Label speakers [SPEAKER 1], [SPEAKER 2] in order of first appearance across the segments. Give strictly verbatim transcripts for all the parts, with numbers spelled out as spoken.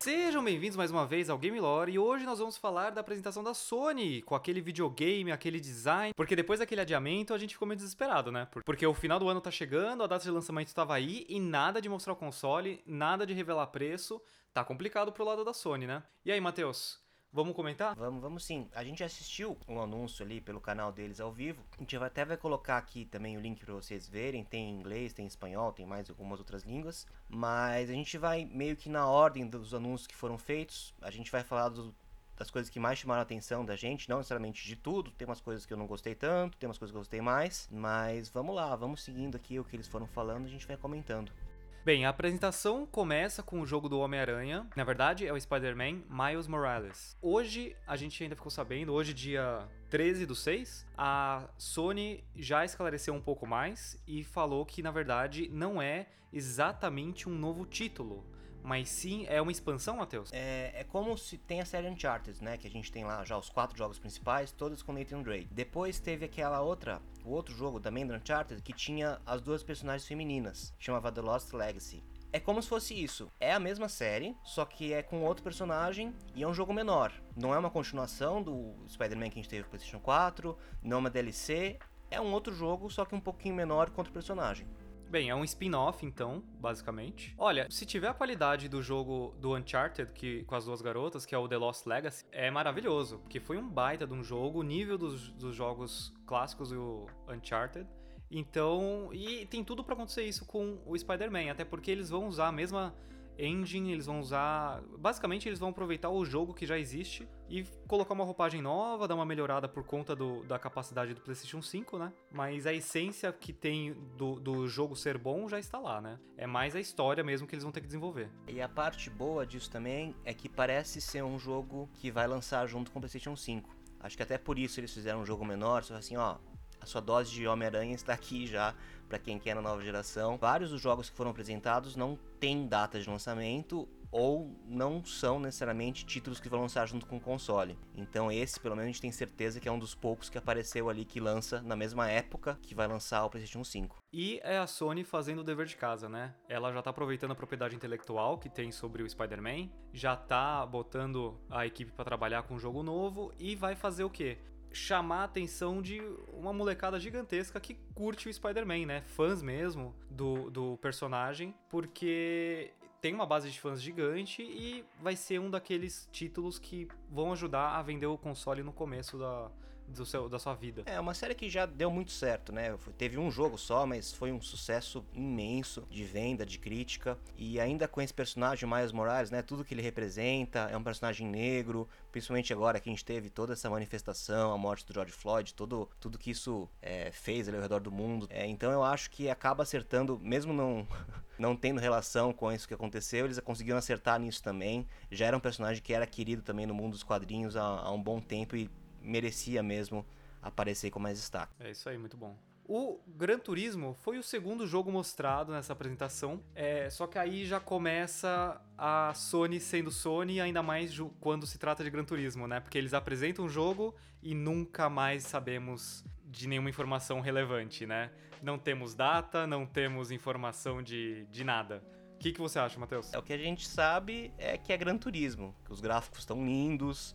[SPEAKER 1] Sejam bem-vindos mais uma vez ao Game Lore e hoje nós vamos falar da apresentação da Sony com aquele videogame, aquele design, porque depois daquele adiamento a gente ficou meio desesperado, né? Porque o final do ano tá chegando, a data de lançamento estava aí e nada de mostrar o console, nada de revelar preço, tá complicado pro lado da Sony, né? E aí, Matheus? Vamos comentar?
[SPEAKER 2] Vamos, vamos sim. A gente assistiu um anúncio ali pelo canal deles ao vivo. A gente até vai colocar aqui também o link para vocês verem. Tem em inglês, tem em espanhol, tem mais algumas outras línguas. Mas a gente vai meio que na ordem dos anúncios que foram feitos. A gente vai falar do, das coisas que mais chamaram a atenção da gente. Não necessariamente de tudo. Tem umas coisas que eu não gostei tanto, tem umas coisas que eu gostei mais. Mas vamos lá, vamos seguindo aqui o que eles foram falando e a gente vai comentando.
[SPEAKER 1] Bem, a apresentação começa com o jogo do Homem-Aranha. Na verdade, é o Spider-Man Miles Morales. Hoje, a gente ainda ficou sabendo, hoje dia treze do seis, a Sony já esclareceu um pouco mais e falou que, na verdade, não é exatamente um novo título, mas sim é uma expansão, Matheus?
[SPEAKER 2] É, é como se tem a série Uncharted, né? Que a gente tem lá já os quatro jogos principais, todos com Nathan Drake. Depois teve aquela outra, o outro jogo também do Uncharted, que tinha as duas personagens femininas, chamava The Lost Legacy. É como se fosse isso. É a mesma série, só que é com outro personagem e é um jogo menor. Não é uma continuação do Spider-Man que a gente teve no PlayStation quatro, não é uma D L C, é um outro jogo, só que um pouquinho menor com outro personagem.
[SPEAKER 1] Bem, é um spin-off, então, basicamente. Olha, se tiver a qualidade do jogo do Uncharted, que, com as duas garotas, que é o The Lost Legacy, é maravilhoso, porque foi um baita de um jogo, o nível dos, dos jogos clássicos do Uncharted. Então, e tem tudo pra acontecer isso com o Spider-Man, até porque eles vão usar a mesma engine, eles vão usar... Basicamente, eles vão aproveitar o jogo que já existe e colocar uma roupagem nova, dar uma melhorada por conta do, da capacidade do PlayStation cinco, né? Mas a essência que tem do, do jogo ser bom já está lá, né? É mais a história mesmo que eles vão ter que desenvolver.
[SPEAKER 2] E a parte boa disso também é que parece ser um jogo que vai lançar junto com o PlayStation cinco. Acho que até por isso eles fizeram um jogo menor, só assim, ó... A sua dose de Homem-Aranha está aqui já, para quem quer na nova geração. Vários dos jogos que foram apresentados não têm data de lançamento ou não são necessariamente títulos que vão lançar junto com o console. Então esse, pelo menos, a gente tem certeza que é um dos poucos que apareceu ali que lança na mesma época que vai lançar o PlayStation cinco.
[SPEAKER 1] E é a Sony fazendo o dever de casa, né? Ela já tá aproveitando a propriedade intelectual que tem sobre o Spider-Man, já tá botando a equipe para trabalhar com um jogo novo e vai fazer o quê? Chamar a atenção de uma molecada gigantesca que curte o Spider-Man, né? Fãs mesmo do, do personagem, porque tem uma base de fãs gigante e vai ser um daqueles títulos que vão ajudar a vender o console no começo da, do seu, da sua vida.
[SPEAKER 2] É uma série que já deu muito certo, né? Teve um jogo só, mas foi um sucesso imenso de venda, de crítica. E ainda com esse personagem, Miles Morales, né? Tudo que ele representa, é um personagem negro, principalmente agora que a gente teve toda essa manifestação, a morte do George Floyd, todo, tudo que isso é, fez ali ao redor do mundo. É, então eu acho que acaba acertando, mesmo não, não tendo relação com isso que aconteceu, eles conseguiram acertar nisso também. Já era um personagem que era querido também no mundo dos quadrinhos há, há um bom tempo e merecia mesmo aparecer com mais destaque.
[SPEAKER 1] É isso aí, muito bom. O Gran Turismo foi o segundo jogo mostrado nessa apresentação, é, só que aí já começa a Sony sendo Sony, ainda mais quando se trata de Gran Turismo, né? Porque eles apresentam um jogo e nunca mais sabemos de nenhuma informação relevante, né? Não temos data, não temos informação de, de nada. O que, que você acha, Matheus?
[SPEAKER 2] É, o que a gente sabe é que é Gran Turismo, que os gráficos estão lindos,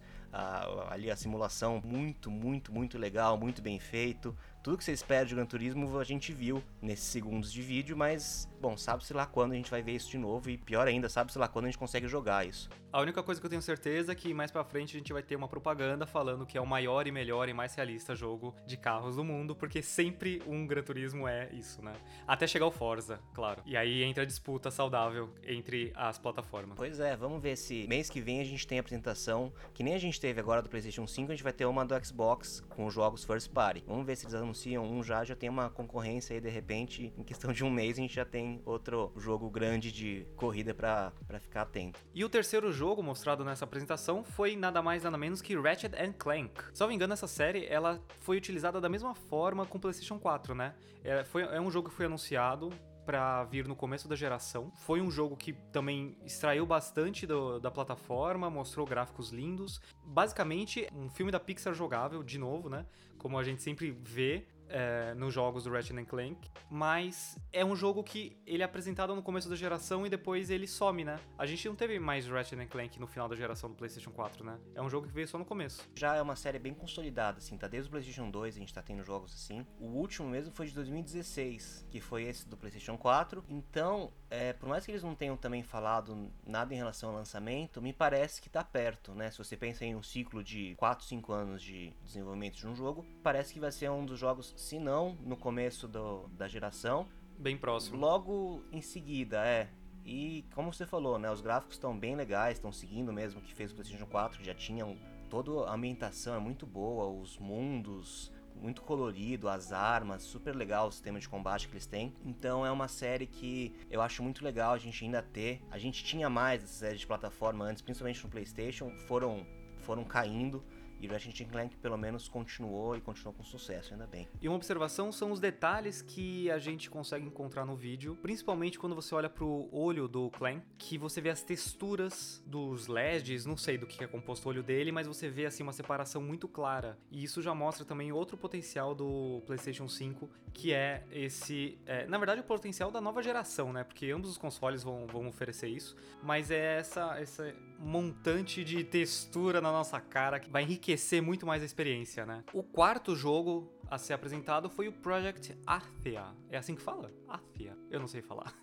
[SPEAKER 2] a, ali a simulação muito, muito, muito legal, muito bem feito. Tudo que você espera de Gran Turismo a gente viu nesses segundos de vídeo, mas, bom, sabe-se lá quando a gente vai ver isso de novo e pior ainda, sabe-se lá quando a gente consegue jogar isso.
[SPEAKER 1] A única coisa que eu tenho certeza é que mais pra frente a gente vai ter uma propaganda falando que é o maior e melhor e mais realista jogo de carros do mundo, porque sempre um Gran Turismo é isso, né? Até chegar o Forza, claro. E aí entra a disputa saudável entre as plataformas.
[SPEAKER 2] Pois é, vamos ver se mês que vem a gente tem a apresentação, que nem a gente teve agora do PlayStation cinco, a gente vai ter uma do Xbox com os jogos First Party. Vamos ver se eles anunciam um já, já tem uma concorrência aí, de repente, em questão de um mês a gente já tem outro jogo grande de corrida pra, pra ficar atento.
[SPEAKER 1] E o terceiro jogo mostrado nessa apresentação foi nada mais nada menos que Ratchet and Clank. Se não me engano, essa série ela foi utilizada da mesma forma com o PlayStation quatro, né? É, foi, é um jogo que foi anunciado para vir no começo da geração. Foi um jogo que também extraiu bastante do, da plataforma, mostrou gráficos lindos. Basicamente, um filme da Pixar jogável, de novo, né? Como a gente sempre vê. é, nos jogos do Ratchet and Clank, mas é um jogo que ele é apresentado no começo da geração e depois ele some, né? A gente não teve mais Ratchet and Clank no final da geração do PlayStation quatro, né? É um jogo que veio só no começo.
[SPEAKER 2] Já é uma série bem consolidada, assim, tá? Desde o PlayStation dois a gente tá tendo jogos assim. O último mesmo foi de dois mil e dezesseis, que foi esse do PlayStation quatro. Então, é, por mais que eles não tenham também falado nada em relação ao lançamento, me parece que tá perto, né? Se você pensa em um ciclo de quatro, cinco anos de desenvolvimento de um jogo, parece que vai ser um dos jogos, se não no começo do, da geração,
[SPEAKER 1] bem próximo.
[SPEAKER 2] Logo em seguida, é. E como você falou, né? Os gráficos estão bem legais, estão seguindo mesmo o que fez o PlayStation quatro, que já tinham toda a ambientação é muito boa, os mundos muito colorido, as armas, super legal o sistema de combate que eles têm. Então é uma série que eu acho muito legal a gente ainda ter. A gente tinha mais essa série de plataforma antes, principalmente no PlayStation, foram, foram caindo. E o Ratchet and Clank pelo menos continuou e continuou com sucesso, ainda bem.
[SPEAKER 1] E uma observação são os detalhes que a gente consegue encontrar no vídeo, principalmente quando você olha pro olho do Clank, que você vê as texturas dos L E Ds, não sei do que é composto o olho dele, mas você vê assim uma separação muito clara. E isso já mostra também outro potencial do PlayStation cinco, que é esse... É, na verdade, o potencial da nova geração, né? Porque ambos os consoles vão, vão oferecer isso, mas é essa, essa montante de textura na nossa cara que vai enriquecer muito mais a experiência, né? O quarto jogo a ser apresentado foi o Project Athia. É assim que fala? Athia. Eu não sei falar.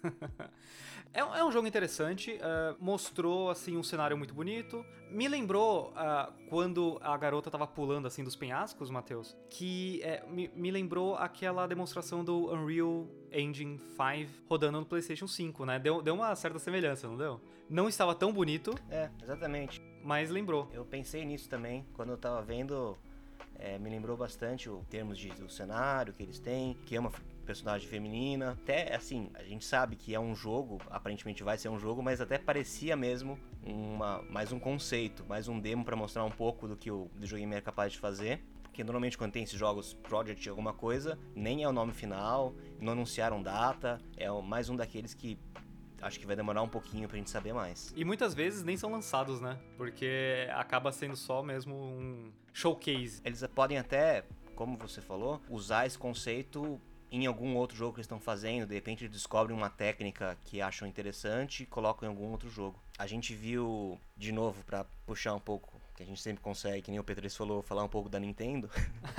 [SPEAKER 1] é, um, é um jogo interessante. Uh, mostrou, assim, um cenário muito bonito. Me lembrou uh, quando a garota tava pulando, assim, dos penhascos, Matheus, que é, me, me lembrou aquela demonstração do Unreal Engine cinco rodando no PlayStation cinco, né? Deu, deu uma certa semelhança, não deu? Não estava tão bonito.
[SPEAKER 2] É, exatamente.
[SPEAKER 1] Mas lembrou.
[SPEAKER 2] Eu pensei nisso também, quando eu tava vendo, é, me lembrou bastante o termos de, do cenário que eles têm, que é uma personagem feminina. Até, assim, a gente sabe que é um jogo, aparentemente vai ser um jogo, mas até parecia mesmo uma, mais um conceito, mais um demo pra mostrar um pouco do que o videogame é capaz de fazer. Porque normalmente quando tem esses jogos Project alguma coisa, nem é o nome final, não anunciaram data, é mais um daqueles que acho que vai demorar um pouquinho pra gente saber mais.
[SPEAKER 1] E muitas vezes nem são lançados, né? Porque acaba sendo só mesmo um showcase.
[SPEAKER 2] Eles podem até, como você falou, usar esse conceito em algum outro jogo que eles estão fazendo. De repente eles descobrem uma técnica que acham interessante e colocam em algum outro jogo. A gente viu, de novo, pra puxar um pouco, que a gente sempre consegue, que nem o Petris falou, falar um pouco da Nintendo.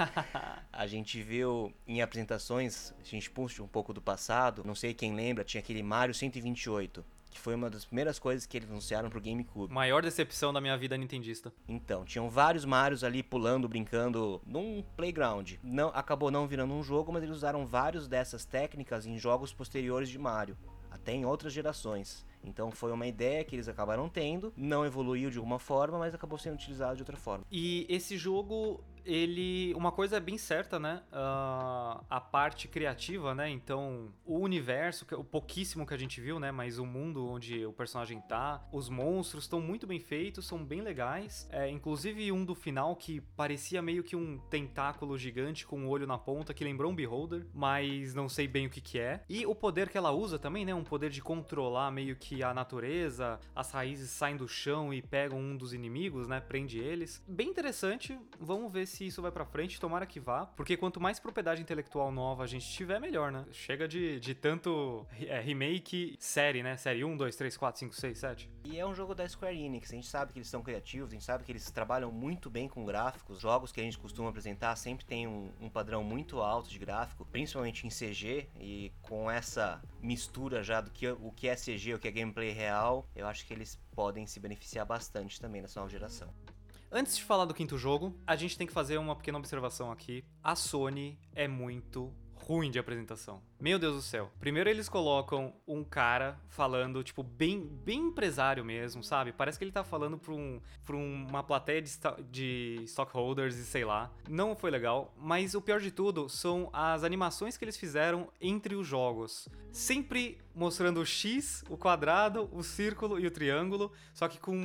[SPEAKER 2] A gente viu em apresentações, a gente puxa um pouco do passado, não sei quem lembra, tinha aquele Mario cento e vinte e oito, que foi uma das primeiras coisas que eles anunciaram pro GameCube.
[SPEAKER 1] Maior decepção da minha vida nintendista.
[SPEAKER 2] Então, tinham vários Marios ali pulando, brincando num playground. Não, acabou não virando um jogo, mas eles usaram várias dessas técnicas em jogos posteriores de Mario, até em outras gerações. Então foi uma ideia que eles acabaram tendo, não evoluiu de alguma forma, mas acabou sendo utilizado de outra forma.
[SPEAKER 1] E esse jogo, ele... Uma coisa é bem certa, né? Uh, a parte criativa, né? Então, o universo, o pouquíssimo que a gente viu, né? Mas o mundo onde o personagem tá, os monstros estão muito bem feitos, são bem legais. É, inclusive um do final que parecia meio que um tentáculo gigante com um olho na ponta, que lembrou um Beholder, mas não sei bem o que que é. E o poder que ela usa também, né? Um poder de controlar meio que que a natureza, as raízes saem do chão e pegam um dos inimigos, né? Prende eles. Bem interessante. Vamos ver se isso vai pra frente. Tomara que vá. Porque quanto mais propriedade intelectual nova a gente tiver, melhor, né? Chega de, de tanto é, remake, série, né? Série um, dois, três, quatro, cinco, seis, sete.
[SPEAKER 2] E é um jogo da Square Enix. A gente sabe que eles são criativos, a gente sabe que eles trabalham muito bem com gráficos. Jogos que a gente costuma apresentar sempre tem um, um padrão muito alto de gráfico, principalmente em C G. E com essa mistura já do que o que é C G, o que é gameplay real, eu acho que eles podem se beneficiar bastante também nessa nova geração.
[SPEAKER 1] Antes de falar do quinto jogo, a gente tem que fazer uma pequena observação aqui. A Sony é muito ruim de apresentação. Meu Deus do céu. Primeiro eles colocam um cara falando, tipo, bem, bem empresário mesmo, sabe? Parece que ele tá falando pra, um, pra uma plateia de, de stockholders e sei lá. Não foi legal, mas o pior de tudo são as animações que eles fizeram entre os jogos. Sempre mostrando o X, o quadrado, o círculo e o triângulo, só que com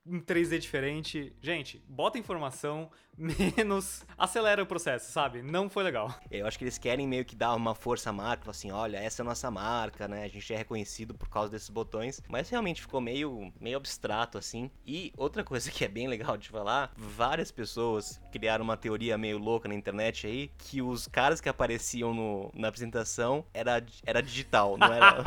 [SPEAKER 1] em três D diferente. Gente, bota informação, menos acelera o processo, sabe? Não foi legal.
[SPEAKER 2] Eu acho que eles querem meio que dar uma força à marca, assim, olha, essa é a nossa marca, né? A gente é reconhecido por causa desses botões, mas realmente ficou meio, meio abstrato, assim. E outra coisa que é bem legal de falar, várias pessoas criaram uma teoria meio louca na internet aí, que os caras que apareciam no, na apresentação era, era digital, não era...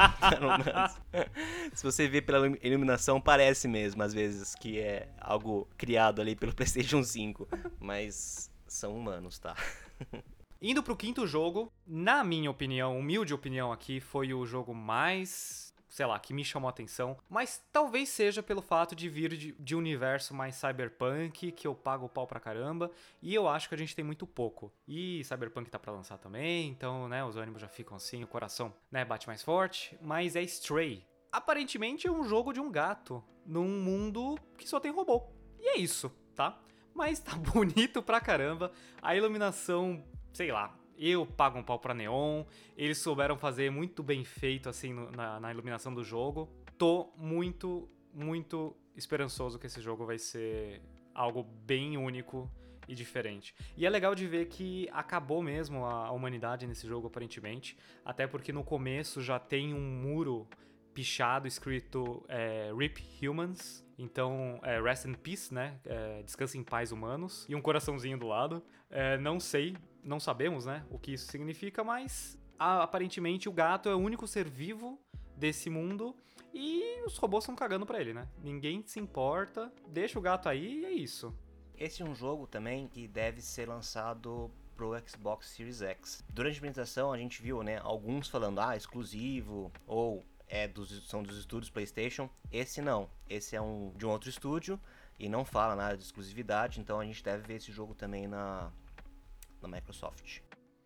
[SPEAKER 2] Se você vê pela iluminação, parece mesmo, às vezes, que é algo criado ali pelo PlayStation cinco. Mas são humanos, tá?
[SPEAKER 1] Indo pro quinto jogo, na minha opinião, humilde opinião aqui, foi o jogo mais, sei lá, que me chamou a atenção. Mas talvez seja pelo fato de vir de, de um universo mais cyberpunk, que eu pago o pau pra caramba. E eu acho que a gente tem muito pouco. E cyberpunk tá pra lançar também, então, né, os ânimos já ficam assim, o coração, né, bate mais forte. Mas é Stray. Aparentemente é um jogo de um gato num mundo que só tem robô. E é isso, tá? Mas tá bonito pra caramba. A iluminação, sei lá, eu pago um pau pra neon. Eles souberam fazer muito bem feito, assim, no, na, na iluminação do jogo. Tô muito, muito esperançoso que esse jogo vai ser algo bem único e diferente. E é legal de ver que acabou mesmo a, a humanidade nesse jogo, aparentemente. Até porque no começo já tem um muro pichado, escrito é, Rip Humans, então é, Rest in Peace, né, é, Descansa em Paz Humanos, e um coraçãozinho do lado. É, não sei, não sabemos, né, o que isso significa, mas a, aparentemente o gato é o único ser vivo desse mundo e os robôs estão cagando pra ele, né, ninguém se importa, deixa o gato aí e é isso.
[SPEAKER 2] Esse é um jogo também que deve ser lançado pro Xbox Series X. Durante a apresentação a gente viu, né, alguns falando, ah, exclusivo, ou É dos, são dos estúdios PlayStation. Esse não, esse é um de um outro estúdio e não fala nada de exclusividade, então a gente deve ver esse jogo também na, na Microsoft.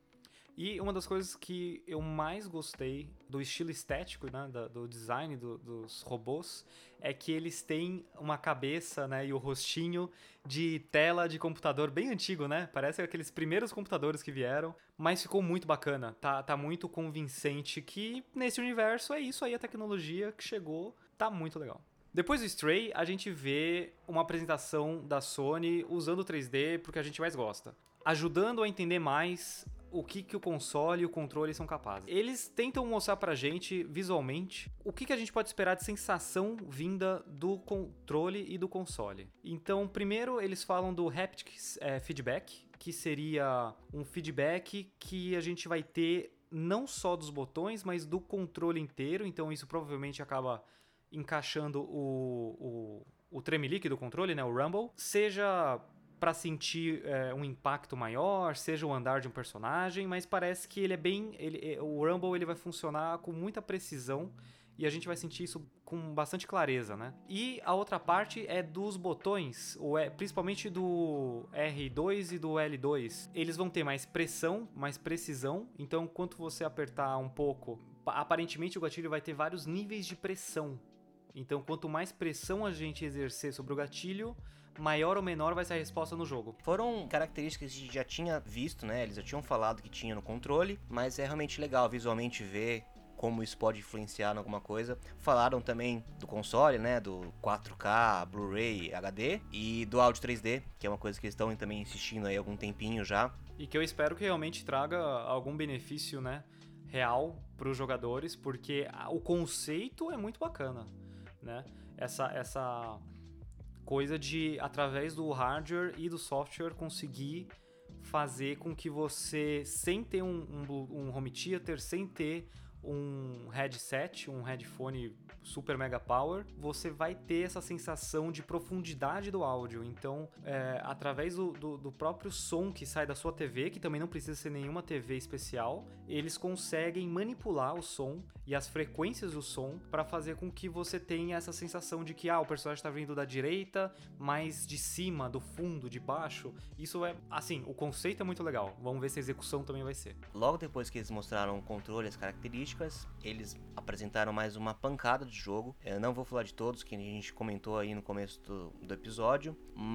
[SPEAKER 1] E uma das coisas que eu mais gostei do estilo estético, né, do, do design do, dos robôs, é que eles têm uma cabeça, né, e o rostinho de tela de computador bem antigo, né? Parece aqueles primeiros computadores que vieram, mas ficou muito bacana, tá, tá muito convincente que nesse universo é isso aí, a tecnologia que chegou, tá muito legal. Depois do Stray, a gente vê uma apresentação da Sony usando o três D porque a gente mais gosta, ajudando a entender mais o que, que o console e o controle são capazes. Eles tentam mostrar pra gente, visualmente, o que, que a gente pode esperar de sensação vinda do controle e do console. Então, primeiro, eles falam do Haptic é, Feedback, que seria um feedback que a gente vai ter não só dos botões, mas do controle inteiro. Então, isso provavelmente acaba encaixando o, o, o tremelique do controle, né, o rumble. Seja para sentir é, um impacto maior, seja o andar de um personagem, mas parece que ele é bem... Ele, o Rumble ele vai funcionar com muita precisão e a gente vai sentir isso com bastante clareza, né? E a outra parte é dos botões, ou é, principalmente do R dois e do L dois. Eles vão ter mais pressão, mais precisão, então quanto você apertar um pouco, aparentemente o gatilho vai ter vários níveis de pressão. Então quanto mais pressão a gente exercer sobre o gatilho, maior ou menor vai ser a resposta no jogo.
[SPEAKER 2] Foram características que a gente já tinha visto, né? Eles já tinham falado que tinha no controle, mas é realmente legal visualmente ver como isso pode influenciar em alguma coisa. Falaram também do console, né? Do quatro K, Blu-ray, H D e do áudio três D, que é uma coisa que eles estão também insistindo aí há algum tempinho já.
[SPEAKER 1] E que eu espero que realmente traga algum benefício, né, real para os jogadores, porque o conceito é muito bacana, né? Essa... essa... coisa de, através do hardware e do software, conseguir fazer com que você, sem ter um, um, um home theater, sem ter um headset, um headphone super mega power, você vai ter essa sensação de profundidade do áudio. Então, é, através do, do, do próprio som que sai da sua T V, que também não precisa ser nenhuma T V especial, eles conseguem manipular o som e as frequências do som para fazer com que você tenha essa sensação de que ah, o personagem está vindo da direita, mais de cima, do fundo, de baixo. Isso é, assim, o conceito é muito legal. Vamos ver se a execução também vai ser.
[SPEAKER 2] Logo depois que eles mostraram o controle, as características, eles apresentaram mais uma pancada de de jogo. Eu não vou falar de todos, que a gente comentou aí no começo do, do episódio,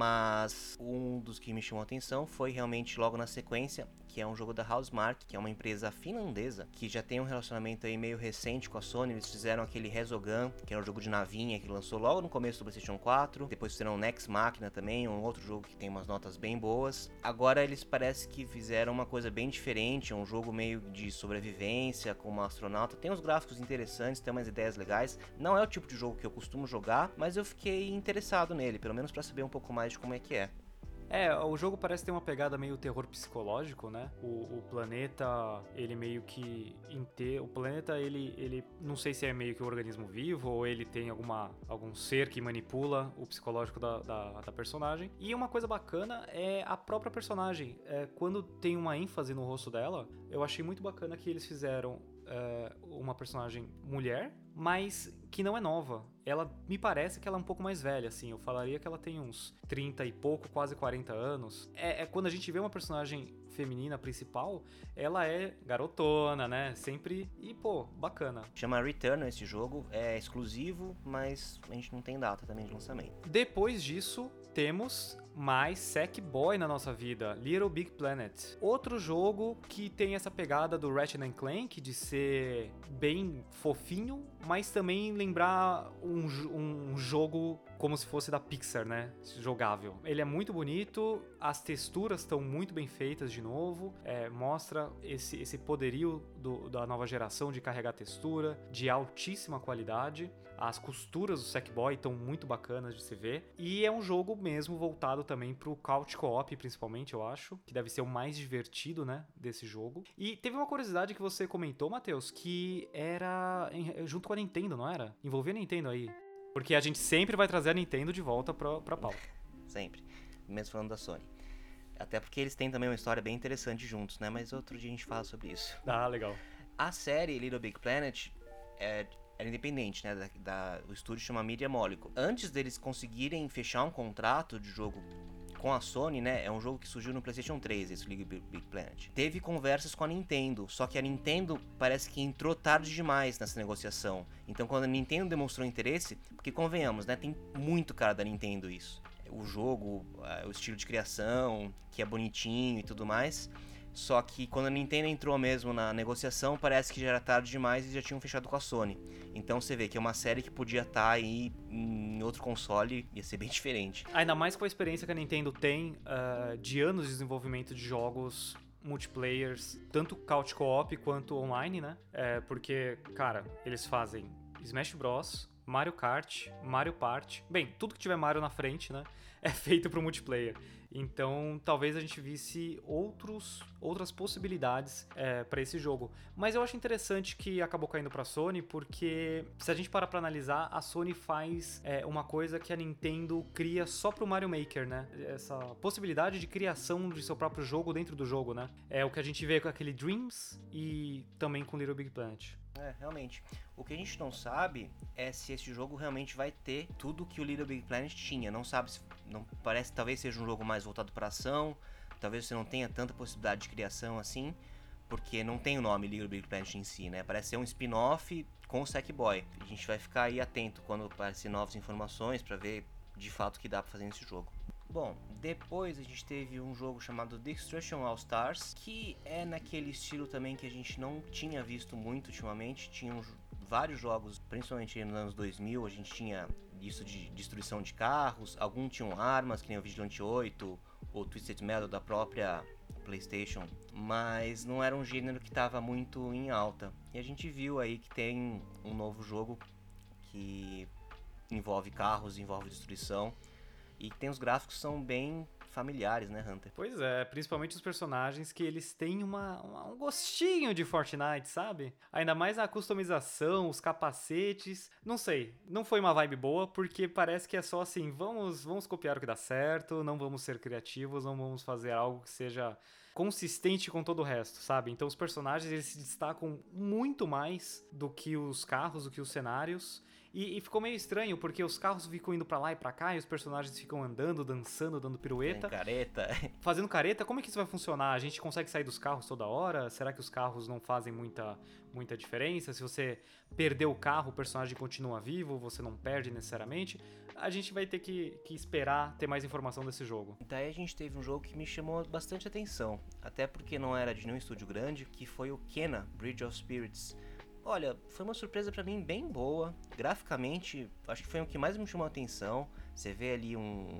[SPEAKER 2] mas um dos que me chamou a atenção foi realmente logo na sequência, que é um jogo da Housemarque, que é uma empresa finlandesa, que já tem um relacionamento aí meio recente com a Sony. Eles fizeram aquele Resogun, que é um jogo de navinha que lançou logo no começo do PlayStation quatro, depois fizeram o Nex Machina também, um outro jogo que tem umas notas bem boas. Agora eles parece que fizeram uma coisa bem diferente, é um jogo meio de sobrevivência com uma astronauta, tem uns gráficos interessantes, tem umas ideias legais. Não é o tipo de jogo que eu costumo jogar, mas eu fiquei interessado nele, pelo menos para saber um pouco mais de como é que é.
[SPEAKER 1] É, o jogo parece ter uma pegada meio terror psicológico, né? O, o planeta, ele meio que inteiro... O planeta, ele, ele... Não sei se é meio que um organismo vivo ou ele tem alguma, algum ser que manipula o psicológico da, da, da personagem. E uma coisa bacana é a própria personagem. É, quando tem uma ênfase no rosto dela, eu achei muito bacana que eles fizeram é, uma personagem mulher, mas que não é nova. Ela me parece que ela é um pouco mais velha, assim. Eu falaria que ela tem uns trinta e pouco, quase quarenta anos. É, é quando a gente vê uma personagem feminina principal, ela é garotona, né? Sempre... E, pô, bacana.
[SPEAKER 2] Chama Returnal esse jogo. É exclusivo, mas a gente não tem data também de lançamento.
[SPEAKER 1] Depois disso, temos mais Sackboy na nossa vida, Little Big Planet. Outro jogo que tem essa pegada do Ratchet and Clank, de ser bem fofinho, mas também lembrar um, um jogo como se fosse da Pixar, né? Jogável. Ele é muito bonito, as texturas estão muito bem feitas de novo, é, mostra esse, esse poderio do, da nova geração de carregar textura, de altíssima qualidade. As costuras do Sackboy estão muito bacanas de se ver. E é um jogo mesmo voltado também pro Couch Co-op, principalmente, eu acho, que deve ser o mais divertido, né, desse jogo. E teve uma curiosidade que você comentou, Matheus, que era em, junto com a Nintendo, não era? Envolvia a Nintendo aí. Porque a gente sempre vai trazer a Nintendo de volta pra, pra pauta.
[SPEAKER 2] Sempre. Mesmo falando da Sony. Até porque eles têm também uma história bem interessante juntos, né? Mas outro dia a gente fala sobre isso.
[SPEAKER 1] Ah, legal.
[SPEAKER 2] A série Little Big Planet é, é independente, né? Da, da, o estúdio chama Media Molecule. Antes deles conseguirem fechar um contrato de jogo com a Sony, né? É um jogo que surgiu no PlayStation três, esse Little Big Planet. Teve conversas com a Nintendo, só que a Nintendo parece que entrou tarde demais nessa negociação. Então, quando a Nintendo demonstrou interesse, porque convenhamos, né? Tem muito cara da Nintendo isso. O jogo, o estilo de criação, que é bonitinho e tudo mais. Só que quando a Nintendo entrou mesmo na negociação, parece que já era tarde demais e já tinham fechado com a Sony. Então você vê que é uma série que podia estar aí em outro console, ia ser bem diferente.
[SPEAKER 1] Ainda mais com a experiência que a Nintendo tem uh, de anos de desenvolvimento de jogos multiplayers, tanto couch co-op quanto online, né? É, porque, cara, eles fazem Smash Bros, Mario Kart, Mario Party. Bem, tudo que tiver Mario na frente, né? É feito pro multiplayer. Então, talvez a gente visse outros, outras possibilidades é, para esse jogo. Mas eu acho interessante que acabou caindo para a Sony, porque se a gente parar para analisar, a Sony faz é, uma coisa que a Nintendo cria só pro Mario Maker, né? Essa possibilidade de criação de seu próprio jogo dentro do jogo, né? É o que a gente vê com aquele Dreams e também com Little Big Planet.
[SPEAKER 2] É, realmente. O que a gente não sabe é se esse jogo realmente vai ter tudo que o Little Big Planet tinha. Não sabe se... Não, parece que talvez seja um jogo mais voltado para ação. Talvez você não tenha tanta possibilidade de criação assim. Porque não tem o nome Little Big Planet em si, né? Parece ser um spin-off com o Sackboy. A gente vai ficar aí atento quando aparecer novas informações para ver de fato o que dá para fazer nesse jogo. Bom, depois a gente teve um jogo chamado Destruction All Stars, que é naquele estilo também que a gente não tinha visto muito ultimamente. Tinham vários jogos, principalmente nos anos dois mil, a gente tinha isso de destruição de carros, alguns tinham armas, que nem o Vigilante oito, ou Twisted Metal da própria PlayStation, mas não era um gênero que estava muito em alta. E a gente viu aí que tem um novo jogo que envolve carros, envolve destruição, e tem os gráficos que são bem familiares, né, Hunter?
[SPEAKER 1] Pois é, principalmente os personagens que eles têm uma, uma, um gostinho de Fortnite, sabe? Ainda mais a customização, os capacetes, não sei, não foi uma vibe boa, porque parece que é só assim, vamos, vamos copiar o que dá certo, não vamos ser criativos, não vamos fazer algo que seja consistente com todo o resto, sabe? Então os personagens, eles se destacam muito mais do que os carros, do que os cenários. E, e ficou meio estranho, porque os carros ficam indo pra lá e pra cá, e os personagens ficam andando, dançando, dando pirueta.
[SPEAKER 2] Tem careta.
[SPEAKER 1] Fazendo careta, como é que isso vai funcionar? A gente consegue sair dos carros toda hora? Será que os carros não fazem muita, muita diferença? Se você perder o carro, o personagem continua vivo, você não perde necessariamente? A gente vai ter que, que esperar ter mais informação desse jogo.
[SPEAKER 2] Daí a gente teve um jogo que me chamou bastante atenção, até porque não era de nenhum estúdio grande, que foi o Kena Bridge of Spirits. Olha, foi uma surpresa pra mim bem boa. Graficamente, acho que foi o que mais me chamou a atenção. Você vê ali um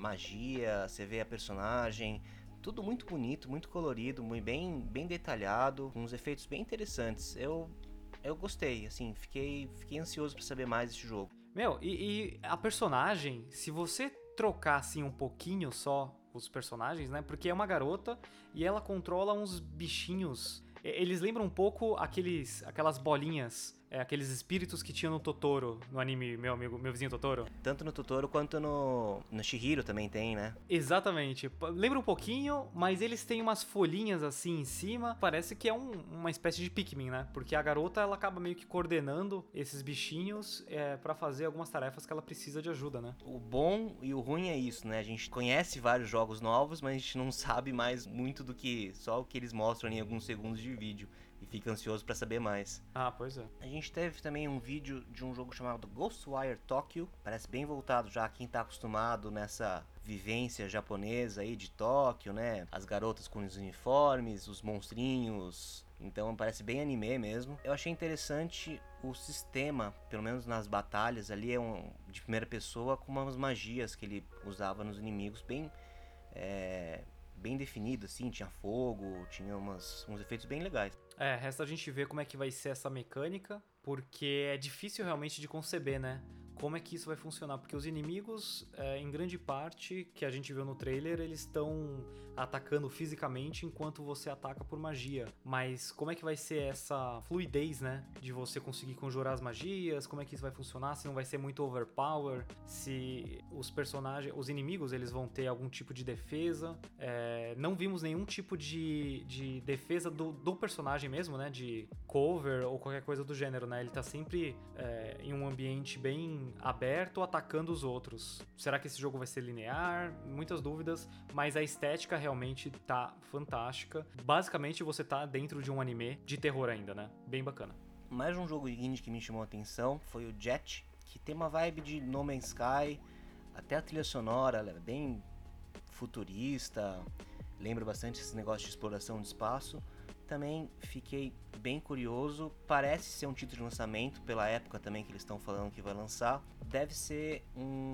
[SPEAKER 2] magia, você vê a personagem, tudo muito bonito, muito colorido, muito bem, bem detalhado, com uns efeitos bem interessantes. Eu, eu gostei, assim, fiquei, fiquei ansioso pra saber mais desse jogo.
[SPEAKER 1] Meu, e, e a personagem, se você trocar assim um pouquinho só os personagens, né? Porque é uma garota e ela controla uns bichinhos. Eles lembram um pouco aqueles, aquelas bolinhas, é, aqueles espíritos que tinha no Totoro, no anime Meu Amigo, Meu Vizinho Totoro.
[SPEAKER 2] Tanto no Totoro quanto no, no Chihiro também tem, né?
[SPEAKER 1] Exatamente. Lembra um pouquinho, mas eles têm umas folhinhas assim em cima. Parece que é um, uma espécie de Pikmin, né? Porque a garota, ela acaba meio que coordenando esses bichinhos é, para fazer algumas tarefas que ela precisa de ajuda, né?
[SPEAKER 2] O bom e o ruim é isso, né? A gente conhece vários jogos novos, mas a gente não sabe mais muito do que só o que eles mostram em alguns segundos de vídeo. E fica ansioso pra saber mais.
[SPEAKER 1] Ah, pois é.
[SPEAKER 2] A gente teve também um vídeo de um jogo chamado Ghostwire Tokyo. Parece bem voltado já a quem tá acostumado nessa vivência japonesa aí de Tóquio, né? As garotas com os uniformes, os monstrinhos. Então parece bem anime mesmo. Eu achei interessante o sistema, pelo menos nas batalhas ali, é um de primeira pessoa com umas magias que ele usava nos inimigos bem... É... bem definido, assim, tinha fogo, tinha umas, uns efeitos bem legais.
[SPEAKER 1] É, resta a gente ver como é que vai ser essa mecânica, porque é difícil realmente de conceber, né? Como é que isso vai funcionar? Porque os inimigos, é, em grande parte, que a gente viu no trailer, eles estão atacando fisicamente enquanto você ataca por magia. Mas como é que vai ser essa fluidez, né? De você conseguir conjurar as magias, como é que isso vai funcionar? Se não vai ser muito overpower, se os personagens, os inimigos, eles vão ter algum tipo de defesa. É, não vimos nenhum tipo de, de defesa do, do personagem mesmo, né? De cover ou qualquer coisa do gênero, né? Ele tá sempre é, em um ambiente bem aberto, atacando os outros. Será que esse jogo vai ser linear? Muitas dúvidas, mas a estética realmente tá fantástica. Basicamente você tá dentro de um anime de terror ainda, né? Bem bacana.
[SPEAKER 2] Mais um jogo indie que me chamou a atenção foi o Jet, que tem uma vibe de No Man's Sky, até a trilha sonora, ela é bem futurista, lembra bastante esse negócio de exploração de espaço. Também fiquei bem curioso, parece ser um título de lançamento, pela época também que eles estão falando que vai lançar. Deve ser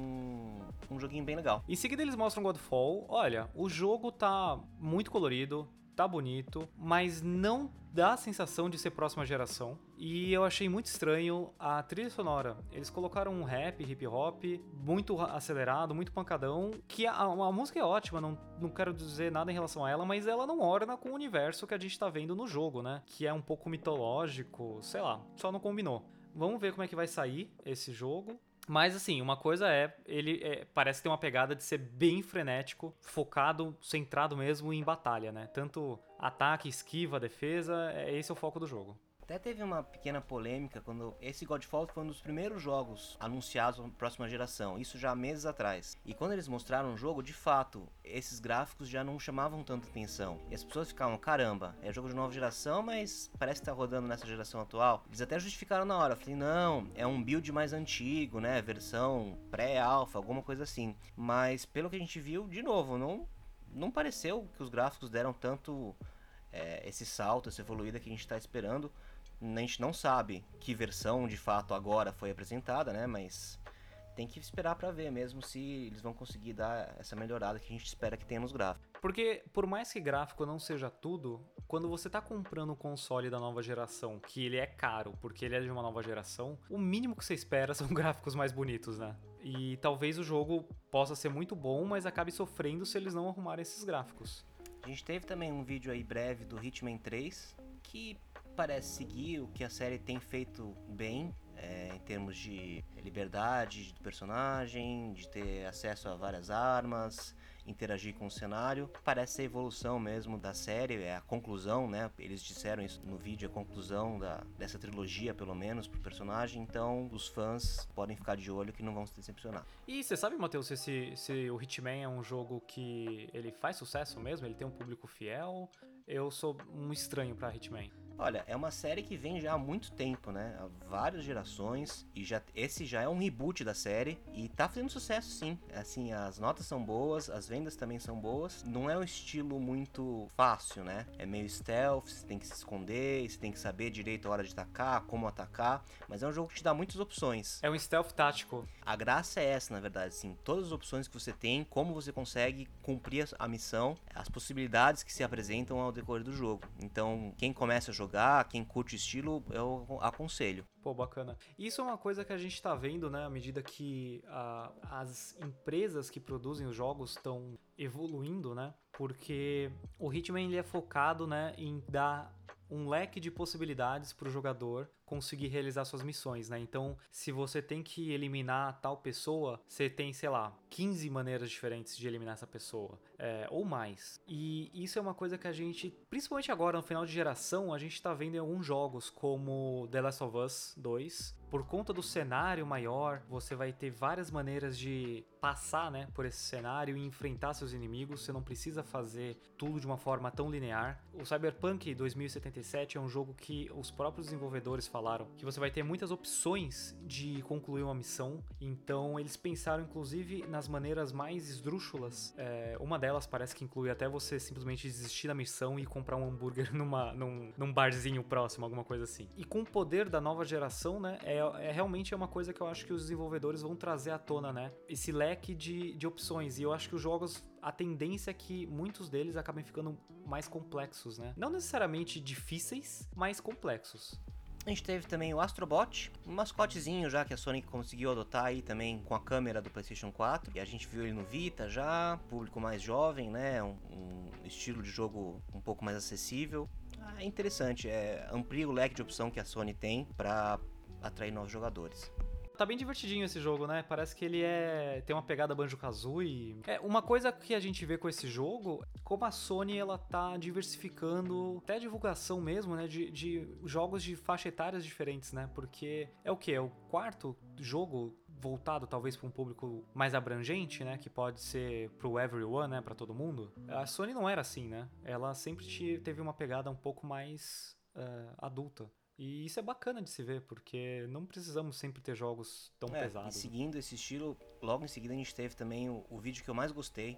[SPEAKER 2] um, um joguinho bem legal.
[SPEAKER 1] Em seguida eles mostram Godfall. Olha, o jogo tá muito colorido, tá bonito, mas não dá a sensação de ser próxima geração. E eu achei muito estranho a trilha sonora. Eles colocaram um rap, hip hop, muito acelerado, muito pancadão, que a, a música é ótima, não, não quero dizer nada em relação a ela, mas ela não orna com o universo que a gente tá vendo no jogo, né? Que é um pouco mitológico, sei lá, só não combinou. Vamos ver como é que vai sair esse jogo. Mas assim, uma coisa é, ele é, parece ter uma pegada de ser bem frenético, focado, centrado mesmo em batalha, né? Tanto ataque, esquiva, defesa, é, esse é o foco do jogo.
[SPEAKER 2] Até teve uma pequena polêmica quando esse Godfall foi um dos primeiros jogos anunciados para a próxima geração, isso já há meses atrás. E quando eles mostraram o jogo, de fato, esses gráficos já não chamavam tanta atenção. E as pessoas ficavam, caramba, é jogo de nova geração, mas parece que tá rodando nessa geração atual. Eles até justificaram na hora, eu falei, não, é um build mais antigo, né, versão pré-alpha, alguma coisa assim. Mas pelo que a gente viu, de novo, não, não pareceu que os gráficos deram tanto é, esse salto, essa evoluída que a gente está esperando. A gente não sabe que versão de fato agora foi apresentada, né? Mas tem que esperar pra ver mesmo se eles vão conseguir dar essa melhorada que a gente espera que tenha nos gráficos.
[SPEAKER 1] Porque por mais que gráfico não seja tudo, quando você tá comprando um console da nova geração, que ele é caro porque ele é de uma nova geração, o mínimo que você espera são gráficos mais bonitos, né? E talvez o jogo possa ser muito bom, mas acabe sofrendo se eles não arrumarem esses gráficos.
[SPEAKER 2] A gente teve também um vídeo aí breve do Hitman três, que parece seguir o que a série tem feito bem, é, em termos de liberdade do personagem, de ter acesso a várias armas interagir com o cenário. Parece ser a evolução mesmo da série, é a conclusão, né? Eles disseram isso no vídeo, a conclusão da, dessa trilogia, pelo menos, pro personagem. Então, os fãs podem ficar de olho que não vão se decepcionar.
[SPEAKER 1] E você sabe, Matheus, se, se, se o Hitman é um jogo que ele faz sucesso mesmo? Ele tem um público fiel? Eu sou um estranho pra Hitman.
[SPEAKER 2] Olha, é uma série que vem já há muito tempo, né? Há várias gerações, e já, esse já é um reboot da série, e tá fazendo sucesso sim. Assim, as notas são boas, as vendas também são boas. Não é um estilo muito fácil, né? É meio stealth, você tem que se esconder, você tem que saber direito a hora de atacar, como atacar, mas é um jogo que te dá muitas opções.
[SPEAKER 1] É um stealth tático.
[SPEAKER 2] A graça é essa, na verdade, assim, todas as opções que você tem, como você consegue cumprir a missão, as possibilidades que se apresentam ao decorrer do jogo. Então, quem começa a jogar, quem curte o estilo, eu aconselho.
[SPEAKER 1] Pô, bacana. Isso é uma coisa que a gente tá vendo, né, à medida que a, as empresas que produzem os jogos estão evoluindo, né, porque o Hitman ele é focado, né, em dar um leque de possibilidades para o jogador conseguir realizar suas missões, né? Então, se você tem que eliminar tal pessoa, você tem, sei lá, quinze maneiras diferentes de eliminar essa pessoa, é, ou mais. E isso é uma coisa que a gente, principalmente agora, no final de geração, a gente tá vendo em alguns jogos, como The Last of Us dois. Por conta do cenário maior, você vai ter várias maneiras de passar, né, por esse cenário e enfrentar seus inimigos. Você não precisa fazer tudo de uma forma tão linear. O Cyberpunk dois mil e setenta e sete é um jogo que os próprios desenvolvedores falaram que você vai ter muitas opções de concluir uma missão. Então eles pensaram inclusive nas maneiras mais esdrúxulas. É, uma delas parece que inclui até você simplesmente desistir da missão e comprar um hambúrguer numa, num, num barzinho próximo, alguma coisa assim. E com o poder da nova geração, né, é, é realmente é uma coisa que eu acho que os desenvolvedores vão trazer à tona, né, esse leque de, de opções. E eu acho que os jogos, a tendência é que muitos deles acabem ficando mais complexos, né? Não necessariamente difíceis, mas complexos.
[SPEAKER 2] A gente teve também o Astrobot, um mascotezinho já que a Sony conseguiu adotar aí também com a câmera do PlayStation quatro. E a gente viu ele no Vita já, público mais jovem, né? Um, um estilo de jogo um pouco mais acessível. É interessante, é, amplia o leque de opção que a Sony tem para atrair novos jogadores.
[SPEAKER 1] Tá bem divertidinho esse jogo, né? Parece que ele é tem uma pegada Banjo-Kazooie. É, uma coisa que a gente vê com esse jogo, como a Sony ela tá diversificando até a divulgação mesmo, né? De, de jogos de faixa etárias diferentes, né? Porque é o quê? É o quarto jogo voltado talvez para um público mais abrangente, né? Que pode ser pro everyone, né? Para todo mundo. A Sony não era assim, né? Ela sempre teve uma pegada um pouco mais uh, adulta. E isso é bacana de se ver, porque não precisamos sempre ter jogos tão
[SPEAKER 2] é,
[SPEAKER 1] pesados.
[SPEAKER 2] E seguindo esse estilo, logo em seguida a gente teve também o, o vídeo que eu mais gostei,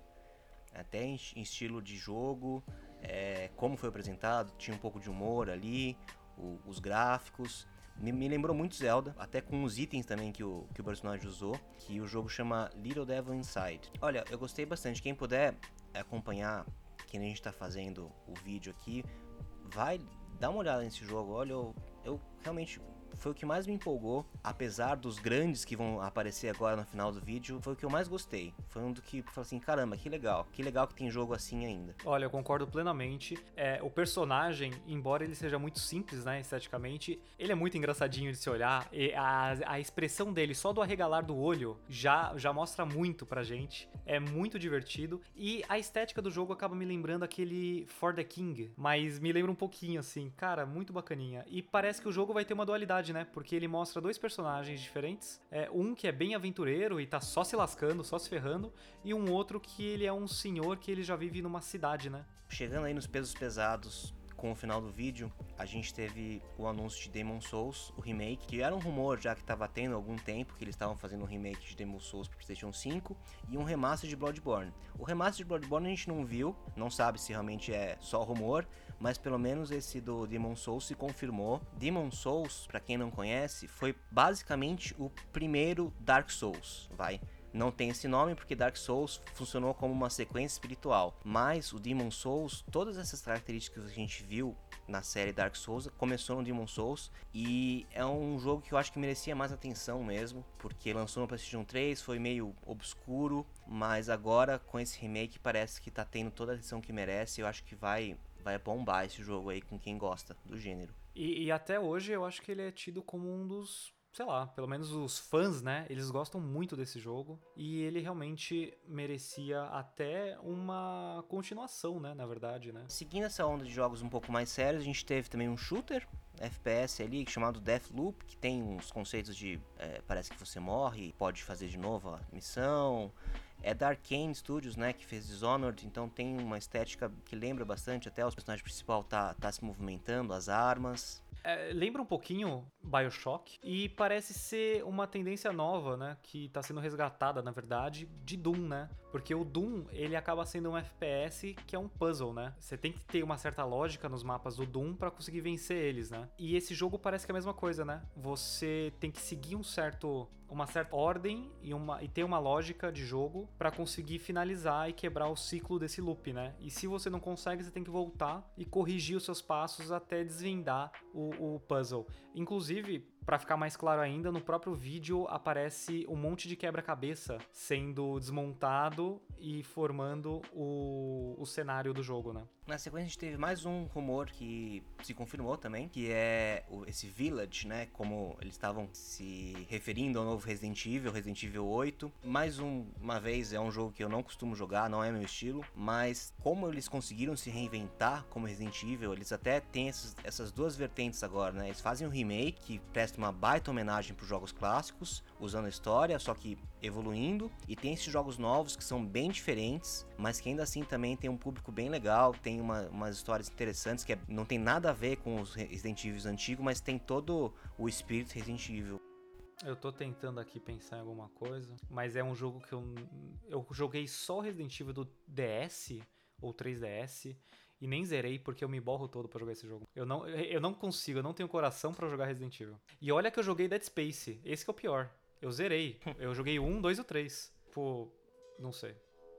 [SPEAKER 2] até em, em estilo de jogo, é, como foi apresentado, tinha um pouco de humor ali, o, os gráficos. Me, me lembrou muito Zelda, até com os itens também que o, que o personagem usou, que o jogo chama Little Devil Inside. Olha, eu gostei bastante, quem puder acompanhar, que nem a gente está fazendo o vídeo aqui, vai dar uma olhada nesse jogo. Olha, eu, eu realmente foi o que mais me empolgou, apesar dos grandes que vão aparecer agora no final do vídeo, foi o que eu mais gostei. Foi um do que falei assim, caramba, que legal, que legal que tem jogo assim ainda.
[SPEAKER 1] Olha, eu concordo plenamente. É, o personagem, embora ele seja muito simples, né, esteticamente, ele é muito engraçadinho de se olhar. E a, a expressão dele, só do arregalar do olho, já, já mostra muito pra gente. É muito divertido. E a estética do jogo acaba me lembrando aquele For the King, mas me lembra um pouquinho, assim. Cara, muito bacaninha. E parece que o jogo vai ter uma dualidade, né? Porque ele mostra dois personagens diferentes. É, um que é bem aventureiro e tá só se lascando, só se ferrando. E um outro que ele é um senhor que ele já vive numa cidade, né?
[SPEAKER 2] Chegando aí nos pesos pesados, com o final do vídeo, a gente teve o anúncio de Demon's Souls, o remake, que era um rumor já que estava tendo há algum tempo, que eles estavam fazendo um remake de Demon's Souls para PlayStation cinco, e um remaster de Bloodborne. O remaster de Bloodborne a gente não viu, não sabe se realmente é só rumor, mas pelo menos esse do Demon's Souls se confirmou. Demon's Souls, para quem não conhece, foi basicamente o primeiro Dark Souls, vai... Não tem esse nome porque Dark Souls funcionou como uma sequência espiritual, mas o Demon's Souls, todas essas características que a gente viu na série Dark Souls, começou no Demon's Souls, e é um jogo que eu acho que merecia mais atenção mesmo, porque lançou no PlayStation três, foi meio obscuro, mas agora com esse remake parece que tá tendo toda a atenção que merece. Eu acho que vai, vai bombar esse jogo aí com quem gosta do gênero.
[SPEAKER 1] E, e até hoje eu acho que ele é tido como um dos sei lá, pelo menos os fãs, né, eles gostam muito desse jogo e ele realmente merecia até uma continuação, né, na verdade, né.
[SPEAKER 2] Seguindo essa onda de jogos um pouco mais sérios, a gente teve também um shooter, F P S ali, chamado Deathloop, que tem uns conceitos de, é, parece que você morre, pode fazer de novo a missão. É da Arkane Studios, né, que fez Dishonored, então tem uma estética que lembra bastante, até o personagem principal tá, tá se movimentando, as armas.
[SPEAKER 1] É, lembra um pouquinho BioShock e parece ser uma tendência nova, né, que tá sendo resgatada, na verdade, de Doom, né? Porque o Doom, ele acaba sendo um F P S que é um puzzle, né? Você tem que ter uma certa lógica nos mapas do Doom pra conseguir vencer eles, né? E esse jogo parece que é a mesma coisa, né? Você tem que seguir um certo, uma certa ordem e, uma, e ter uma lógica de jogo pra conseguir finalizar e quebrar o ciclo desse loop, né? E se você não consegue, você tem que voltar e corrigir os seus passos até desvendar o, o puzzle. Inclusive, pra ficar mais claro ainda, no próprio vídeo aparece um monte de quebra-cabeça sendo desmontado e formando o, o cenário do jogo, né?
[SPEAKER 2] Na sequência a gente teve mais um rumor que se confirmou também, que é o, esse Village, né, como eles estavam se referindo ao novo Resident Evil, Resident Evil oito. Mais um, uma vez, é um jogo que eu não costumo jogar, não é meu estilo, mas como eles conseguiram se reinventar como Resident Evil, eles até têm esses, essas duas vertentes agora, né? Eles fazem um remake que presta uma baita homenagem para os jogos clássicos, usando a história, só que evoluindo, e tem esses jogos novos que são bem diferentes, mas que ainda assim também tem um público bem legal, tem uma, umas histórias interessantes que é, não tem nada a ver com os Resident Evil antigos, mas tem todo o espírito Resident Evil.
[SPEAKER 1] Eu tô tentando aqui pensar em alguma coisa, mas é um jogo que eu, eu joguei só o Resident Evil do D S ou três D S e nem zerei porque eu me borro todo pra jogar esse jogo. Eu não, eu não consigo, eu não tenho coração pra jogar Resident Evil. E olha que eu joguei Dead Space, esse que é o pior. Eu zerei, eu joguei o um, dois e o três. Pô, não sei.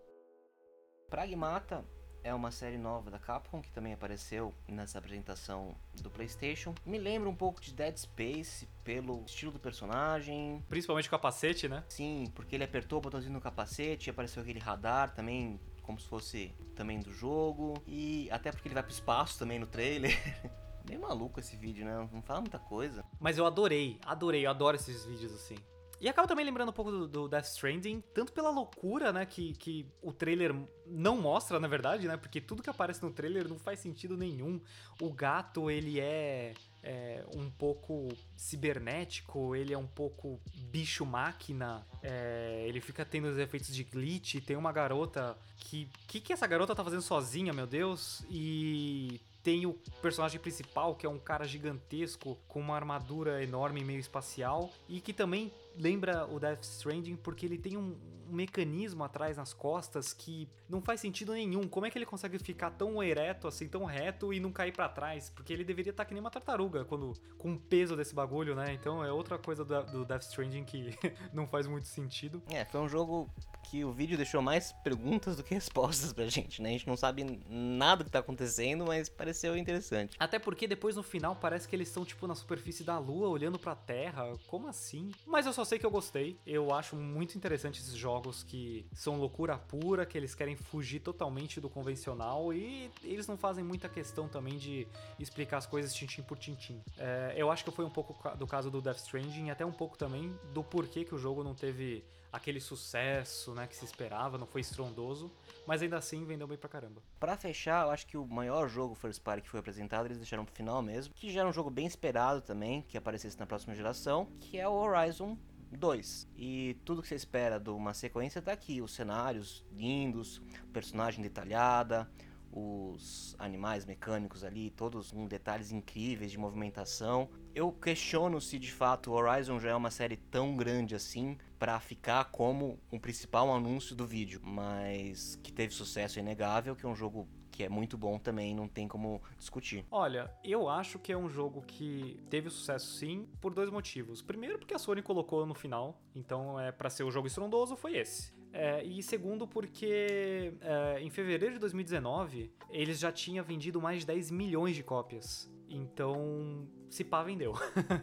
[SPEAKER 2] Pragmata é uma série nova da Capcom que também apareceu nessa apresentação do PlayStation. Me lembra um pouco de Dead Space pelo estilo do personagem.
[SPEAKER 1] Principalmente o capacete, né?
[SPEAKER 2] Sim, porque ele apertou o botãozinho no capacete e apareceu aquele radar também, como se fosse também do jogo. E até porque ele vai pro espaço também no trailer. Bem maluco esse vídeo, né? Não fala muita coisa.
[SPEAKER 1] Mas eu adorei, adorei, eu adoro esses vídeos assim. E acaba também lembrando um pouco do, do Death Stranding, tanto pela loucura, né, que, que o trailer não mostra, na verdade, né, porque tudo que aparece no trailer não faz sentido nenhum. O gato, ele é, é um pouco cibernético, ele é um pouco bicho-máquina, é, ele fica tendo os efeitos de glitch, tem uma garota que... O que, que essa garota tá fazendo sozinha, meu Deus? E... tem o personagem principal, que é um cara gigantesco, com uma armadura enorme, meio espacial, e que também lembra o Death Stranding, porque ele tem um, um mecanismo atrás nas costas que não faz sentido nenhum. Como é que ele consegue ficar tão ereto, assim, tão reto e não cair pra trás? Porque ele deveria estar que nem uma tartaruga, quando, com o peso desse bagulho, né? Então é outra coisa do, do Death Stranding que não faz muito sentido.
[SPEAKER 2] É, foi um jogo que o vídeo deixou mais perguntas do que respostas pra gente, né? A gente não sabe nada do que tá acontecendo, mas pareceu interessante.
[SPEAKER 1] Até porque depois no final parece que eles estão tipo na superfície da lua, olhando pra terra. Como assim? Mas eu só sei que eu gostei. Eu acho muito interessante esses jogos que são loucura pura, que eles querem fugir totalmente do convencional e eles não fazem muita questão também de explicar as coisas tintim por tintim. É, eu acho que foi um pouco do caso do Death Stranding e até um pouco também do porquê que o jogo não teve aquele sucesso, né, que se esperava, não foi estrondoso, mas ainda assim vendeu bem pra caramba.
[SPEAKER 2] Pra fechar, eu acho que o maior jogo First Party que foi apresentado, eles deixaram pro final mesmo, que já era um jogo bem esperado também, que aparecesse na próxima geração, que é o Horizon dois. E tudo que você espera de uma sequência tá aqui, os cenários lindos, personagem detalhada, os animais mecânicos ali, todos com detalhes incríveis de movimentação. Eu questiono se de fato o Horizon já é uma série tão grande assim para ficar como o principal anúncio do vídeo, mas que teve sucesso inegável, que é um jogo que é muito bom também, não tem como discutir.
[SPEAKER 1] Olha, eu acho que é um jogo que teve sucesso sim, por dois motivos. Primeiro, porque a Sony colocou no final, então é para ser o jogo estrondoso, foi esse. É, e segundo, porque é, em fevereiro de dois mil e dezenove, eles já tinham vendido mais de dez milhões de cópias. Então, se pá, vendeu.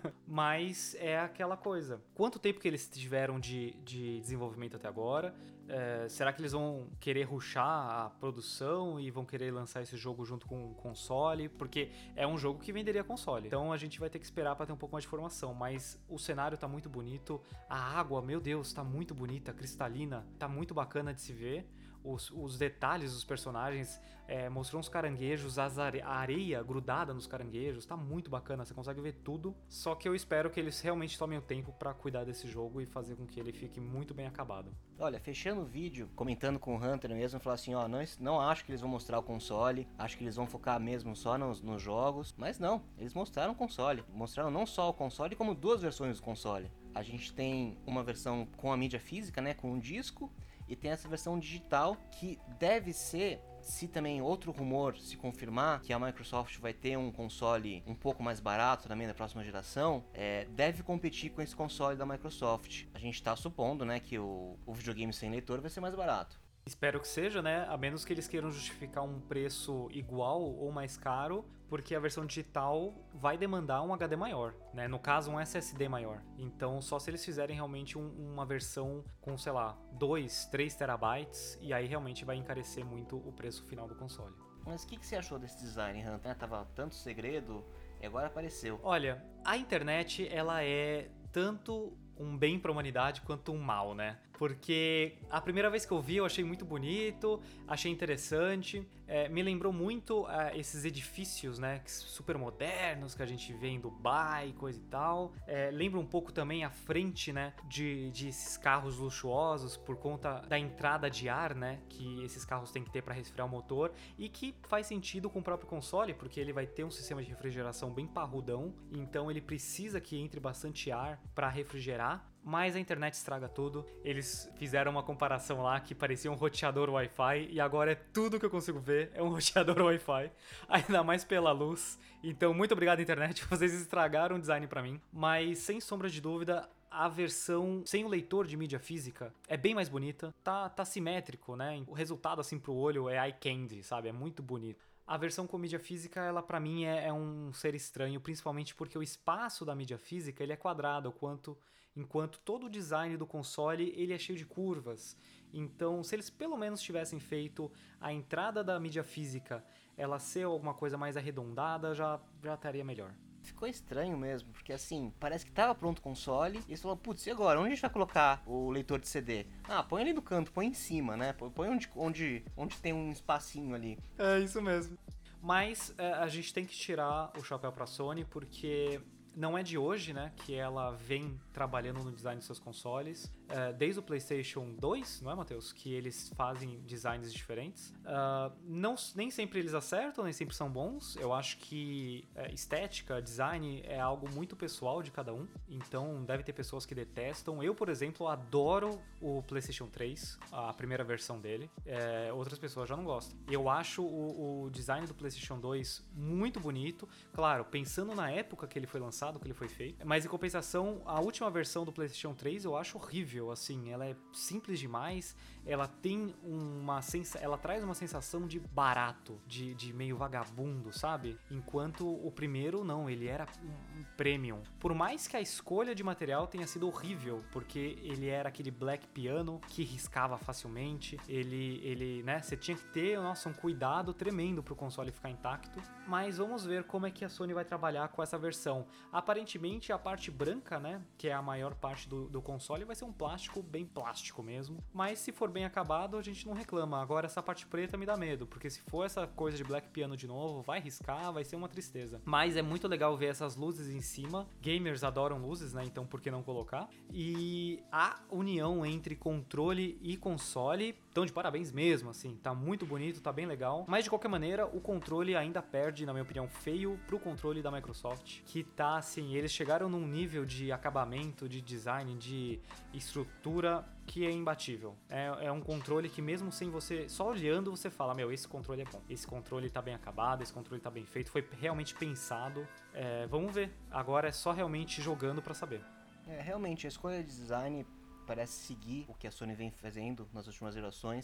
[SPEAKER 1] Mas é aquela coisa. Quanto tempo que eles tiveram de, de desenvolvimento até agora? É, será que eles vão querer rushar a produção e vão querer lançar esse jogo junto com o console? Porque é um jogo que venderia console. Então a gente vai ter que esperar para ter um pouco mais de informação. Mas o cenário tá muito bonito. A água, meu Deus, tá muito bonita, cristalina. Tá muito bacana de se ver. Os, os detalhes dos personagens, é, mostrou uns caranguejos, as are- a areia grudada nos caranguejos, tá muito bacana, você consegue ver tudo. Só que eu espero que eles realmente tomem o tempo pra cuidar desse jogo e fazer com que ele fique muito bem acabado.
[SPEAKER 2] Olha, fechando o vídeo, comentando com o Hunter mesmo, falar assim, ó, não, não acho que eles vão mostrar o console, acho que eles vão focar mesmo só nos, nos jogos, mas não, eles mostraram o console, mostraram não só o console, como duas versões do console. A gente tem uma versão com a mídia física, né, com um disco, e tem essa versão digital que deve ser, se também outro rumor se confirmar, que a Microsoft vai ter um console um pouco mais barato também da próxima geração, é, deve competir com esse console da Microsoft. A gente está supondo, né, que o, o videogame sem leitor vai ser mais barato.
[SPEAKER 1] Espero que seja, né? A menos que eles queiram justificar um preço igual ou mais caro, porque a versão digital vai demandar um H D maior, né? No caso, um S S D maior. Então, só se eles fizerem realmente um, uma versão com, sei lá, dois, três terabytes, e aí realmente vai encarecer muito o preço final do console.
[SPEAKER 2] Mas o que, que você achou desse design, Hunter? Tava tanto segredo e agora apareceu.
[SPEAKER 1] Olha, a internet, ela é tanto um bem para a humanidade quanto um mal, né? Porque a primeira vez que eu vi eu achei muito bonito, achei interessante, é, me lembrou muito é, esses edifícios, né, super modernos que a gente vê em Dubai, coisa e tal. É, lembra um pouco também a frente, né, de, de esses carros luxuosos por conta da entrada de ar, né, que esses carros têm que ter para resfriar o motor e que faz sentido com o próprio console, porque ele vai ter um sistema de refrigeração bem parrudão, então ele precisa que entre bastante ar para refrigerar. Mas a internet estraga tudo. Eles fizeram uma comparação lá que parecia um roteador Wi-Fi e agora é tudo que eu consigo ver, é um roteador Wi-Fi, ainda mais pela luz. Então, muito obrigado, internet, vocês estragaram o design pra mim. Mas, sem sombra de dúvida, a versão sem o leitor de mídia física é bem mais bonita, tá, tá simétrico, né? O resultado, assim, pro olho é eye candy, sabe? É muito bonito. A versão com mídia física, ela pra mim é, é um ser estranho, principalmente porque o espaço da mídia física ele é quadrado, quanto, enquanto todo o design do console ele é cheio de curvas. Então, se eles pelo menos tivessem feito a entrada da mídia física ela ser alguma coisa mais arredondada, já, já estaria melhor.
[SPEAKER 2] Ficou estranho mesmo, porque assim, parece que tava pronto o console, e eles falaram, putz, e agora? Onde a gente vai colocar o leitor de C D? Ah, põe ali no canto, põe em cima, né? Põe onde, onde, onde tem um espacinho ali.
[SPEAKER 1] É isso mesmo. Mas é, a gente tem que tirar o chapéu pra Sony, porque não é de hoje, né, que ela vem trabalhando no design dos seus consoles. É, desde o PlayStation dois, não é, Matheus? Que eles fazem designs diferentes. Uh, não, nem sempre eles acertam, nem sempre são bons. Eu acho que é, estética, design é algo muito pessoal de cada um. Então deve ter pessoas que detestam. Eu, por exemplo, adoro o PlayStation três, a primeira versão dele. É, outras pessoas já não gostam. Eu acho o, o design do PlayStation dois muito bonito. Claro, pensando na época que ele foi lançado, que ele foi feito. Mas em compensação, a última versão do PlayStation três eu acho horrível. Assim, ela é simples demais, ela tem uma sensa... ela traz uma sensação de barato, de, de meio vagabundo, sabe? Enquanto o primeiro não, ele era um premium. Por mais que a escolha de material tenha sido horrível, porque ele era aquele black piano que riscava facilmente, ele, ele, né, você tinha que ter, nossa, um cuidado tremendo pro console ficar intacto. Mas vamos ver como é que a Sony vai trabalhar com essa versão. Aparentemente a parte branca, né, que é a maior parte do, do console, vai ser um plástico, bem plástico mesmo. Mas se for bem acabado, a gente não reclama. Agora essa parte preta me dá medo, porque se for essa coisa de black piano de novo, vai riscar, vai ser uma tristeza. Mas é muito legal ver essas luzes em cima. Gamers adoram luzes, né, então por que não colocar? E a união entre controle e console, então de parabéns mesmo, assim, tá muito bonito, tá bem legal. Mas de qualquer maneira, o controle ainda perde, na minha opinião, feio pro controle da Microsoft, que tá assim, eles chegaram num nível de acabamento, de design, de estrutura que é imbatível. É, é um controle que mesmo sem você, só olhando, você fala, meu, esse controle é bom, esse controle tá bem acabado, esse controle tá bem feito, foi realmente pensado. É, vamos ver, agora é só realmente jogando pra saber.
[SPEAKER 2] É, realmente, a escolha de design parece seguir o que a Sony vem fazendo nas últimas gerações.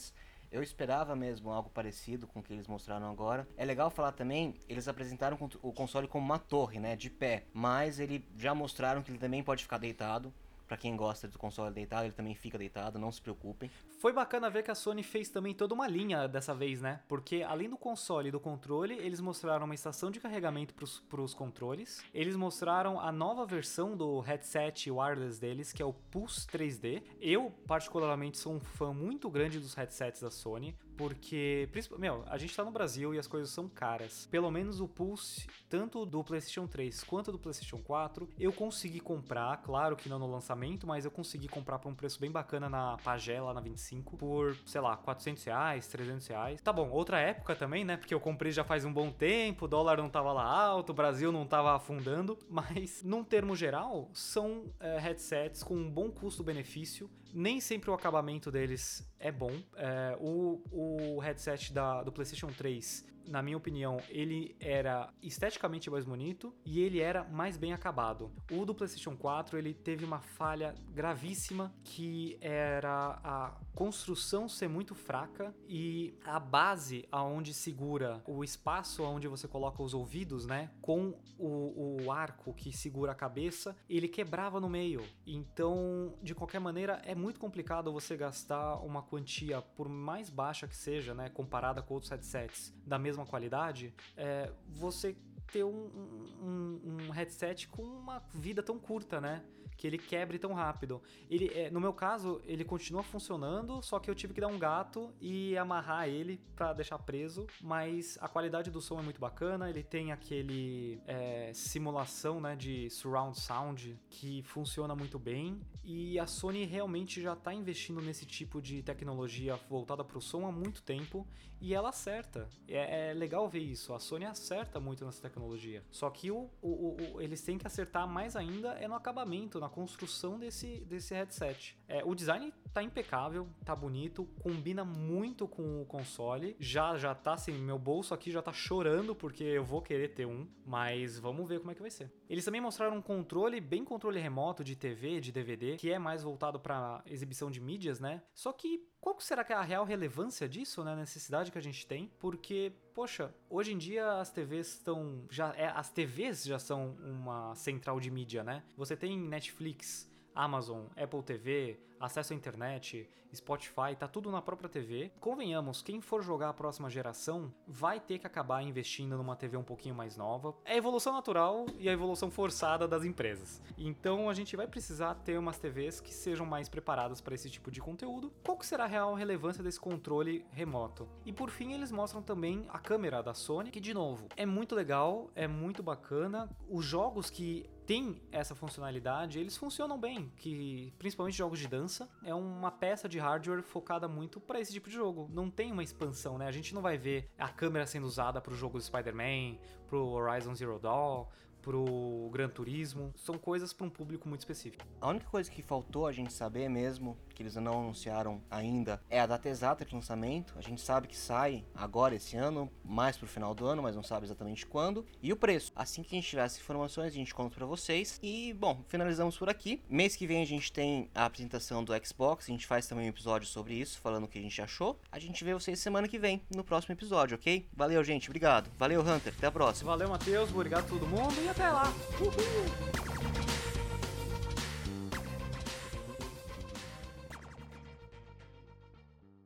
[SPEAKER 2] Eu esperava mesmo algo parecido com o que eles mostraram agora. É legal falar também, eles apresentaram o console como uma torre, né, de pé, mas ele já mostraram que ele também pode ficar deitado. Pra quem gosta do console deitado, ele também fica deitado, não se preocupem.
[SPEAKER 1] Foi bacana ver que a Sony fez também toda uma linha dessa vez, né? Porque além do console e do controle, eles mostraram uma estação de carregamento pros, pros controles. Eles mostraram a nova versão do headset wireless deles, que é o Pulse três D. Eu, particularmente, sou um fã muito grande dos headsets da Sony, porque, meu, a gente tá no Brasil e as coisas são caras. Pelo menos o Pulse, tanto do PlayStation três quanto do PlayStation quatro, eu consegui comprar, claro que não no lançamento, mas eu consegui comprar por um preço bem bacana na Pagé, lá na vinte e cinco, por, sei lá, quatrocentos reais, trezentos reais. Tá bom, outra época também, né, porque eu comprei já faz um bom tempo, o dólar não tava lá alto, o Brasil não tava afundando, mas, num termo geral, são é, headsets com um bom custo-benefício. Nem sempre o acabamento deles é bom. É, o, o headset da, do PlayStation três, na minha opinião, ele era esteticamente mais bonito e ele era mais bem acabado. O do PlayStation quatro, ele teve uma falha gravíssima, que era a construção ser muito fraca e a base aonde segura o espaço onde você coloca os ouvidos, né, com o, o arco que segura a cabeça, ele quebrava no meio. Então, de qualquer maneira, é muito complicado você gastar uma quantia, por mais baixa que seja, né, comparada com outros headsets da mesma qualidade, é, você ter um, um, um headset com uma vida tão curta, né? Que ele quebre tão rápido. Ele, é, no meu caso, ele continua funcionando, só que eu tive que dar um gato e amarrar ele pra deixar preso, mas a qualidade do som é muito bacana, ele tem aquele é, simulação, né, de surround sound que funciona muito bem, e a Sony realmente já tá investindo nesse tipo de tecnologia voltada pro som há muito tempo, e ela acerta. É, é legal ver isso, a Sony acerta muito nessa tecnologia, só que o, o, o, eles têm que acertar mais ainda é no acabamento, na construção desse, desse headset. É, o design tá impecável, tá bonito, combina muito com o console, já, já tá assim, meu bolso aqui já tá chorando porque eu vou querer ter um, mas vamos ver como é que vai ser. Eles também mostraram um controle, bem controle remoto de T V, de D V D, que é mais voltado para exibição de mídias, né? Só que qual será que é a real relevância disso, né? A necessidade que a gente tem? Porque, poxa, hoje em dia as T Vs estão... já é, as T Vs já são uma central de mídia, né? Você tem Netflix, Amazon, Apple T V, acesso à internet, Spotify, tá tudo na própria T V. Convenhamos, quem for jogar a próxima geração vai ter que acabar investindo numa T V um pouquinho mais nova. É a evolução natural e a evolução forçada das empresas. Então a gente vai precisar ter umas T Vs que sejam mais preparadas para esse tipo de conteúdo. Qual que será a real relevância desse controle remoto? E por fim eles mostram também a câmera da Sony, que de novo, é muito legal, é muito bacana. Os jogos que tem essa funcionalidade, eles funcionam bem, que principalmente jogos de dança, é uma peça de hardware focada muito para esse tipo de jogo. Não tem uma expansão, né? A gente não vai ver a câmera sendo usada para o jogo do Spider-Man, pro Horizon Zero Dawn, pro Gran Turismo, são coisas para um público muito específico.
[SPEAKER 2] A única coisa que faltou a gente saber mesmo, que eles não anunciaram ainda, é a data exata de lançamento. A gente sabe que sai agora esse ano, mais pro final do ano, mas não sabe exatamente quando. E o preço. Assim que a gente tiver essas informações, a gente conta pra vocês. E, bom, finalizamos por aqui. Mês que vem a gente tem a apresentação do Xbox, a gente faz também um episódio sobre isso, falando o que a gente achou. A gente vê vocês semana que vem, no próximo episódio, ok? Valeu, gente, obrigado. Valeu, Hunter, até a próxima.
[SPEAKER 1] Valeu, Matheus, obrigado a todo mundo e até lá. Uhul!